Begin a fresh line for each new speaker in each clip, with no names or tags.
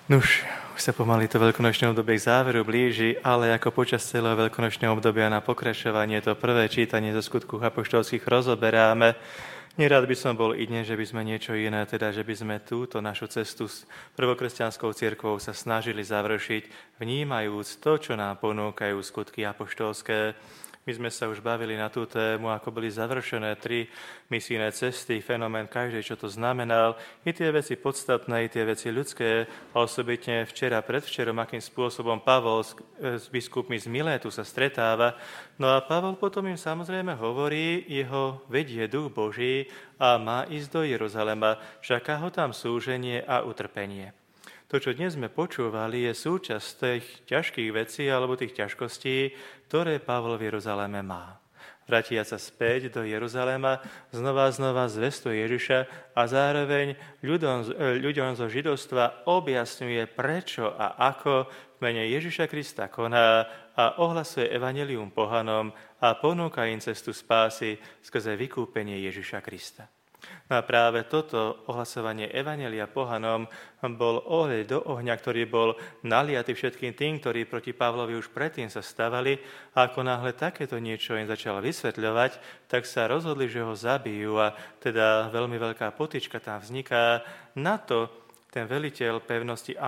Nuž, už sa pomaly to veľkonočné obdobie k záveru blíži, ale ako počas celého veľkonočného obdobia na pokračovanie to prvé čítanie zo Skutku apoštolských rozoberáme. Nerad by som bol i dnes, že by sme niečo iné, teda že by sme túto našu cestu s prvokresťanskou cirkvou sa snažili završiť, vnímajúc to, čo nám ponúkajú skutky apoštolské. My sme sa už bavili na tú tému, ako boli završené 3 misijné cesty, fenomén každej, čo to znamenal, i tie veci podstatné, i tie veci ľudské, a osobitne včera, predvčerom, akým spôsobom Pavol s biskupmi z Milétu sa stretáva. No a Pavol potom im samozrejme hovorí, jeho vedie duch Boží a má ísť do Jeruzalema, čaká ho tam súženie a utrpenie. To, čo dnes sme počúvali, je súčasť tých ťažkých vecí alebo tých ťažkostí, ktoré Pavol v Jeruzaleme má. Vratia sa späť do Jeruzalema, znova zvestuje Ježiša a zároveň ľuďom zo židovstva objasňuje, prečo a ako v mene Ježiša Krista koná a ohlasuje evanjelium pohanom a ponúka im cestu spásy skrze vykúpenie Ježiša Krista. No a práve toto ohlasovanie evanjelia pohanom bol olej do ohňa, ktorý bol naliatý všetkým tým, ktorí proti Pavlovi už predtým sa stavali, a ako náhle takéto niečo im začal vysvetľovať, tak sa rozhodli, že ho zabijú, a teda veľmi veľká potyčka tam vzniká. Na to ten veliteľ pevnosti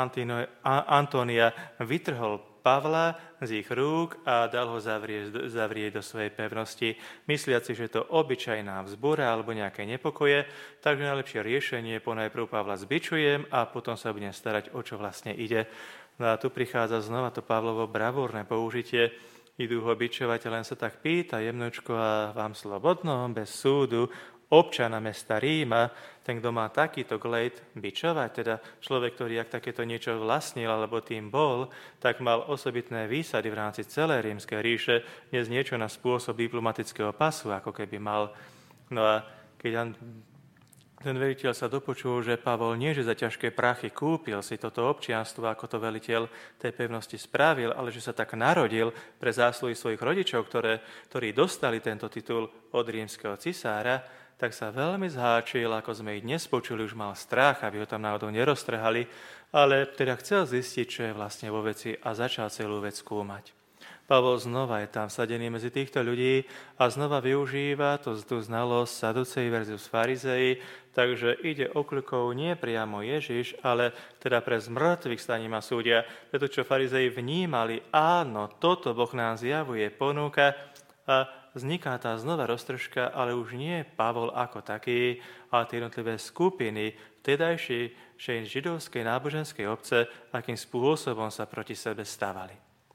Antónia vytrhol Pavla z ich rúk a dal ho zavrieť do svojej pevnosti, mysliaci, že to obyčajná vzbúra alebo nejaké nepokoje, takže najlepšie riešenie ponajprv Pavla zbičujem a potom sa budem starať, o čo vlastne ide. No a tu prichádza znova to Pavlovo bravúrne použitie. Idú ho bičovať, len sa tak pýta jemnočko, a vám slobodno, bez súdu, občana mesta Ríma, ten, kto má takýto glejt bičovať, teda človek, ktorý ak takéto niečo vlastnil alebo tým bol, tak mal osobitné výsady v rámci celej rímskej ríše, dnes niečo na spôsob diplomatického pasu, ako keby mal. No a keď ten veliteľ sa dopočul, že Pavol nie že za ťažké prachy kúpil si toto občianstvo, ako to veliteľ tej pevnosti spravil, ale že sa tak narodil pre zásluhy svojich rodičov, ktorí dostali tento titul od rímskeho cisára, tak sa veľmi zháčil, ako sme i dnes počuli, už mal strach, aby ho tam náhodou neroztrhali, ale teda chcel zistiť, čo je vlastne vo veci, a začal celú vec skúmať. Pavol znova je tam sadený medzi týchto ľudí a znova využíva tú znalosť saduceji versus farizei, takže ide okľukov nie priamo Ježiš, ale teda pre zmrtvých staním a súdia, preto čo farizei vnímali, áno, toto Boh nám zjavuje, ponúka, a vzniká tá znova roztržka, ale už nie Pavol ako taký, ale tie jednotlivé skupiny vtedajšej židovskej náboženskej obce, akým spôsobom sa proti sebe stavali.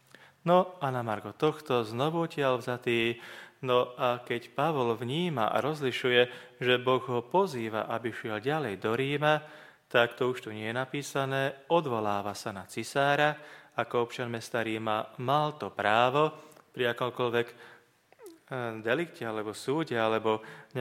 No a na margo tohto znovu tiaľ vzatý, no a keď Pavol vníma a rozlišuje, že Boh ho pozýva, aby šiel ďalej do Ríma, tak to už tu nie je napísané, odvoláva sa na cisára, ako občan mesta Ríma mal to právo pri akomkoľvek delikte alebo súde alebo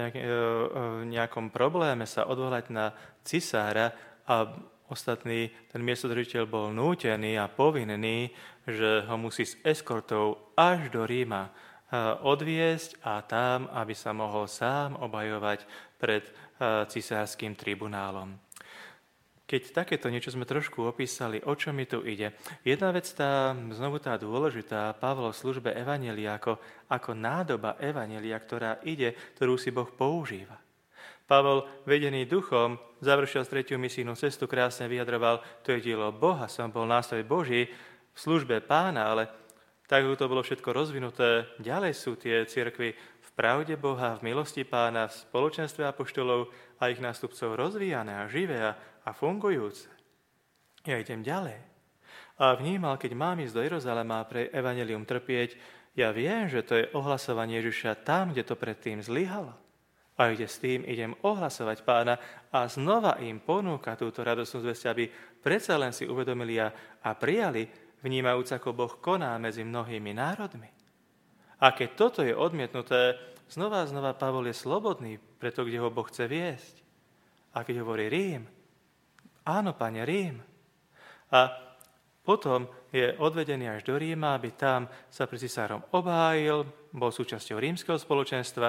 nejakom probléme sa odvolať na cisára, a ostatný, ten miestodržiteľ bol nútený a povinný, že ho musí s eskortou až do Ríma odviesť a tam, aby sa mohol sám obhajovať pred cisárskym tribunálom. Keď takéto niečo sme trošku opísali, o čo mi tu ide. Jedna vec, znovu tá dôležitá, Pavlo v službe evanjelia ako nádoba evanjelia, ktorá ide, ktorú si Boh používa. Pavol, vedený duchom, završil 3. misijnú cestu, krásne vyjadroval, to je dielo Boha, som bol nástroj Boží v službe Pána, ale tak to bolo všetko rozvinuté. Ďalej sú tie cirkvi v pravde Boha, v milosti Pána, v spoločenstve apoštolov a ich nástupcov rozvíjané a živé a fungujúce. Ja idem ďalej. A vnímal, keď mám ísť do Jeruzalema pre evanjelium trpieť, ja viem, že to je ohlasovanie Ježiša tam, kde to predtým zlyhalo. A ide s tým, idem ohlasovať Pána a znova im ponúka túto radosnú zvesť, aby predsa len si uvedomili a prijali, vnímajúc, ako Boh koná medzi mnohými národmi. A keď toto je odmietnuté, znova Pavol je slobodný, preto kde ho Boh chce viesť. A keď hovorí Rím, áno, Pane, Rím. A potom je odvedený až do Ríma, aby tam sa pred cisárom obhájil, bol súčasťou rímskeho spoločenstva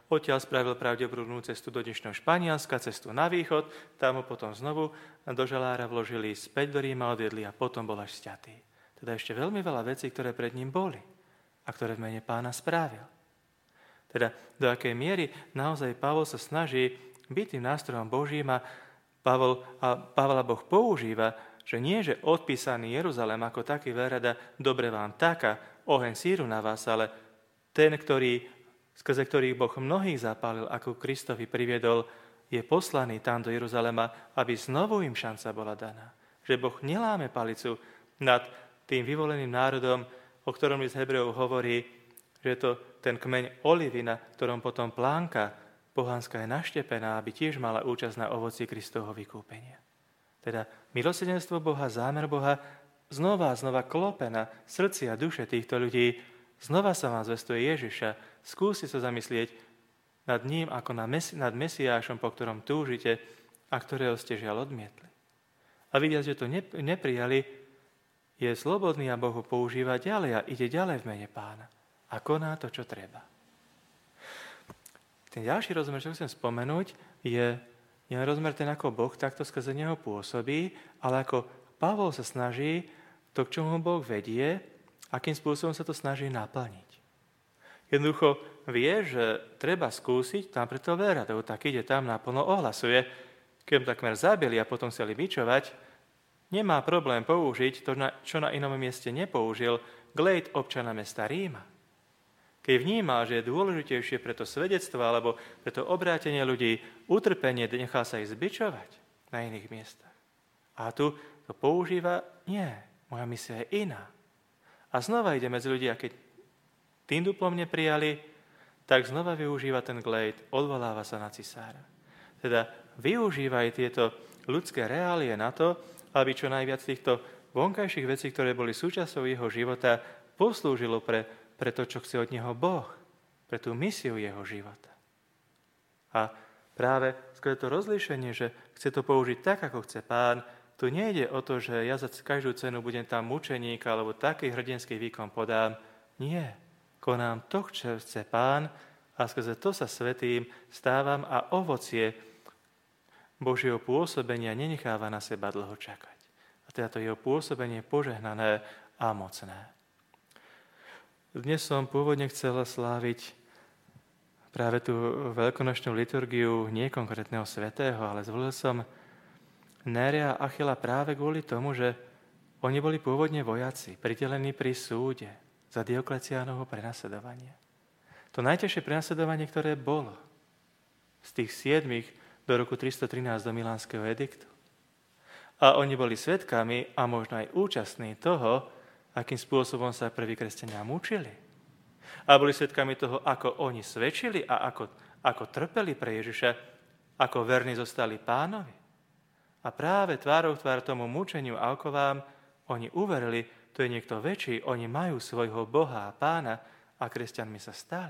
odtiaľ spravil pravdepodobnú cestu do dnešného Španielska, cestu na východ, tam ho potom znovu do žalára vložili, späť do Ríma odviedli a potom bol až sťatý. Teda ešte veľmi veľa vecí, ktoré pred ním boli a ktoré v mene Pána spravil. Teda do akej miery naozaj Pavol sa snaží byť tým nástrojom Božím a Pavla Boh používa, že nie, že odpísaný Jeruzalém ako taký verada, dobre vám taká, oheň síru na vás, ale ten, skrze ktorých Boh mnohých zapálil, ako Kristovi priviedol, je poslaný tam do Jeruzalema, aby znovu im šanca bola daná. Že Boh neláme palicu nad tým vyvoleným národom, o ktorom z Hebrejov hovorí, že je to ten kmeň olivy, na ktorom potom plánka pohánska je naštepená, aby tiež mala účasť na ovoci Kristovho vykúpenia. Teda milosrdenstvo Boha, zámer Boha znova a znova klope na srdci a duše týchto ľudí. Znova sa vám zvestuje Ježiša. Skúste sa zamyslieť nad ním ako nad Mesiášom, po ktorom túžite a ktorého ste žiaľ odmietli. A vidia, že to neprijali, je slobodný a Boh ho používa ďalej a ide ďalej v mene Pána. A koná to, čo treba. Ten ďalší rozmer, čo chcem spomenúť, je rozmer ten, ako Boh takto skrze neho pôsobí, ale ako Pavol sa snaží to, k čomu Boh vedie, akým spôsobom sa to snaží naplniť. Jednoducho vie, že treba skúsiť, tam preto vera, to tak ide tam naplno ohlasuje. Keď takmer zabili a potom chceli bičovať, nemá problém použiť to, čo na inom mieste nepoužil, glejt občana mesta Ríma. Keď vnímal, že je dôležitejšie pre to svedectvo alebo pre to obrátenie ľudí utrpenie, nechal sa ich zbičovať na iných miestach. A tu to používa, nie, moja misia je iná. A znova ide medzi ľudí, a keď tým duplom neprijali, tak znova využíva ten glejt, odvoláva sa na cisára. Teda využíva aj tieto ľudské reálie na to, aby čo najviac týchto vonkajších vecí, ktoré boli súčasťou jeho života, poslúžilo pre to, čo chce od neho Boh, pre tú misiu jeho života. A práve skôr to rozlíšenie, že chce to použiť tak, ako chce Pán, tu nejde o to, že ja za každú cenu budem tam mučeník alebo taký hrdinský výkon podám. Nie. Konám to, čo chce Pán a skrze to sa svätým stávam a ovocie Božieho pôsobenia nenecháva na seba dlho čakať. A teda to jeho pôsobenie požehnané a mocné. Dnes som pôvodne chcel sláviť práve tú veľkonočnú liturgiu nie konkrétneho svätého, ale zvolil som Nérea a Achila práve kvôli tomu, že oni boli pôvodne vojaci, pridelení pri súde za Diokleciánovho prenasledovanie. To najťažšie prenasledovanie, ktoré bolo z tých 7 do roku 313 do Milánskeho ediktu. A oni boli svedkami a možno aj účastní toho, akým spôsobom sa prví kresťania mučili. A boli svedkami toho, ako oni svedčili a ako trpeli pre Ježiša, ako verní zostali Pánovi. A práve tvárou tvár tomu mučeniu a okovám oni uverili, to je niekto väčší, oni majú svojho Boha a Pána a kresťanmi sa stali.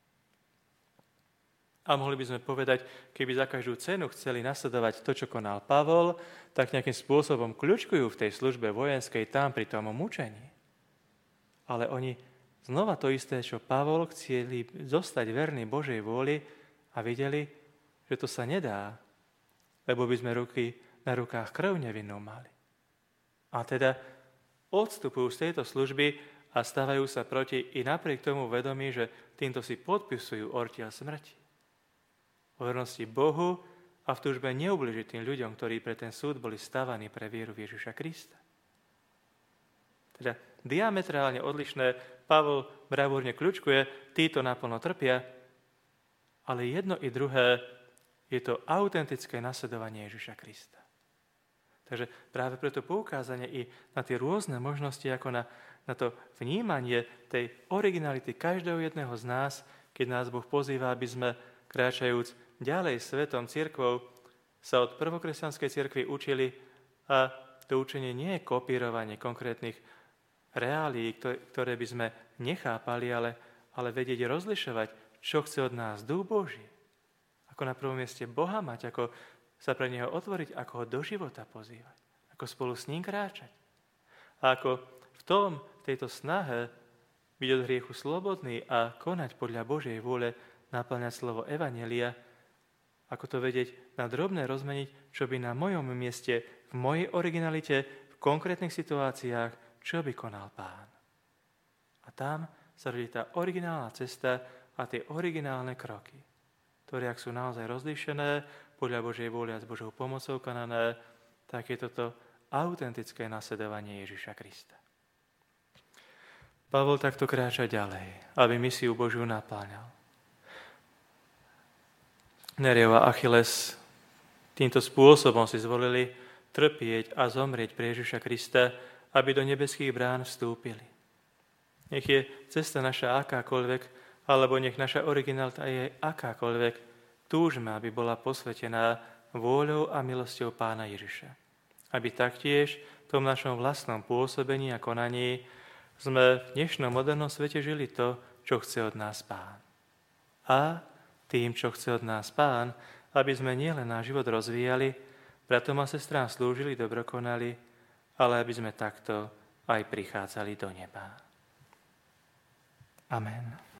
A mohli by sme povedať, keby za každú cenu chceli nasledovať to, čo konal Pavol, tak nejakým spôsobom kľučkujú v tej službe vojenskej tam pri tom mučení. Ale oni znova to isté, čo Pavol, chceli zostať verní Božej vôli a videli, že to sa nedá, lebo by sme ruky na rukách krv nevinnú mali. A teda odstupujú z tejto služby a stávajú sa proti i napriek tomu vedomí, že týmto si podpisujú ortiaľ smrti. O vernosti Bohu a v túžbe neubližiť tým ľuďom, ktorí pre ten súd boli stavaní pre vieru v Ježiša Krista. Teda diametrálne odlišné, Pavol bravúrne kľučkuje, títo naplno trpia, ale jedno i druhé je to autentické nasledovanie Ježiša Krista. Takže práve preto poukázanie i na tie rôzne možnosti, ako na to vnímanie tej originality každého jedného z nás, keď nás Boh pozýva, aby sme, kráčajúc ďalej svetom cirkvou, sa od prvokresťanskej cirkvi učili a to učenie nie je kopírovanie konkrétnych reálií, ktoré by sme nechápali, ale vedieť rozlišovať, čo chce od nás Duch Boží. Ako na prvom mieste Boha mať, ako sa pre Neho otvoriť, ako ho do života pozývať, ako spolu s ním kráčať. A ako v tejto snahe byť od hriechu slobodný a konať podľa Božej vôle, naplňať slovo evanjelia, ako to vedieť na drobné rozmeniť, čo by na mojom mieste, v mojej originalite, v konkrétnych situáciách, čo by konal Pán. A tam sa rodí tá originálna cesta a tie originálne kroky, ktoré, ak sú naozaj rozlíšené, podľa Božej vôle a s Božou pomocou konané, tak je toto autentické nasledovanie Ježiša Krista. Pavol takto kráča ďalej, aby misiu Božiu napĺňal. Nereov a Achilles týmto spôsobom si zvolili trpieť a zomrieť pre Ježiša Krista, aby do nebeských brán vstúpili. Nech je cesta naša akákoľvek, alebo nech naša originalita je akákoľvek, túžme, aby bola posvetená vôľou a milosťou Pána Ježiša. Aby taktiež v tom našom vlastnom pôsobení a konaní sme v dnešnom modernom svete žili to, čo chce od nás Pán. A tým, čo chce od nás Pán, aby sme nielen náš život rozvíjali, bratom a sestrám slúžili, dobrokonali, ale aby sme takto aj prichádzali do neba. Amen.